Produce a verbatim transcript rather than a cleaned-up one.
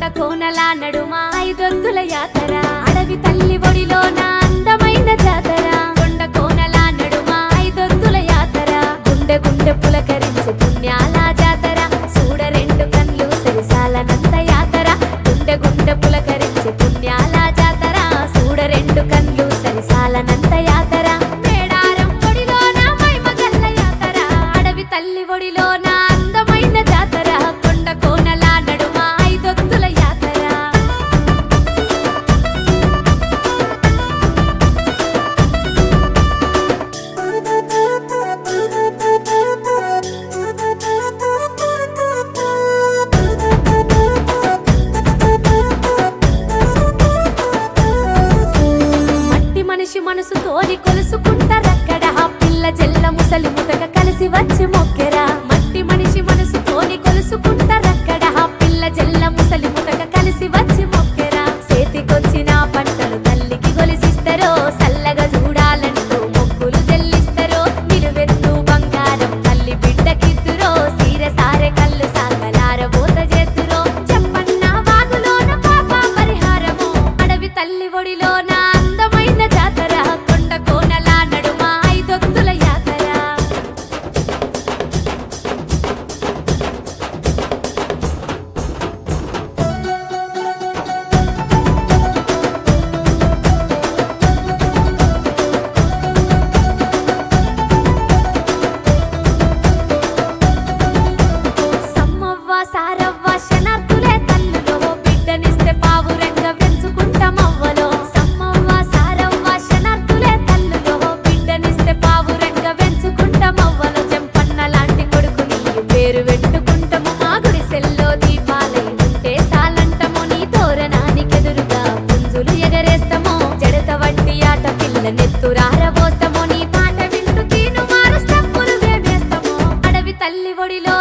కోనల నడుమ ఐదొద్దుల యాతర అడవి తల్లి ఒడిలోన అందమైన జాతర కొండ కోనల నడుమ ఐదొద్దుల యాతర గుండె గుండె పులకరించే పుణ్యాల జాతర చూడ రెండు కళ్ళు సరిసాలనంత యాతర గుండె గుండె పులకరించే పుణ్యాల జాతర చూడ రెండు కళ్ళు సరిసాలనంత యాతర మేడారం ఒడిలోన మైమగల్ల యాతర అడవి తల్లి ఒడిలోన అందమైన జాతర కొండ కోనల నడుమ ఐదొద్దుల యాతర మట్టి మనిషి మనసుతోని కొలుసుకుంటారక్కడ పిల్ల జల్ల ముసలి ముతక కలిసి వచ్చి మొక్కెరా మట్టి మనిషి మనసుతోని కొలుసుకుంటారక్కడ పిల్ల జల్ల ముసలి ముతక కలిసి వచ్చి మొక్కెరా చేతికొచ్చిన పంటలు తల్లికి గొలిసిస్తారో సల్లగా చూడాలంటూ మొక్కులు చెల్లిస్తారో నిలువెత్తు బంగారం తల్లి బిడ్డకిద్దురో సీర సారె కళ్ళు సాగలార బోత చేతురో చెప్పన్న వాగులోన పాప పరిహారము అడవి తల్లి ఒడిలోన అందమైన జాతర కొండ కోనల నడుమ ఐదొద్దుల యాతర సమ్మవ్వ సారవ్వ శనార్థులే తల్లులో బిడ్డనిస్తే పావురంగ పెంచుకుంటామవ్వలో సమ్మవ్వ సారవ్వ శనార్థులే తల్లులో బిడ్డనిస్తే పావురంగ పెంచుకుంటామవ్వలో చెంపన్న లాంటి కొడుకు నీ పేరు పెట్టుకుంటాము మా గుడిసెల్లో దీపాలై ఉంటే సాలంటము నీ తోరణానికెదురుగా పుంజులు ఎగరేస్తాము జడత వట్టి ఆట పిల్ల నెత్తురారబోస్తాము నీ పాట వింటూ తీను మారు స్టెప్పులు వేస్తాము అడవి తల్లి ఒడిలో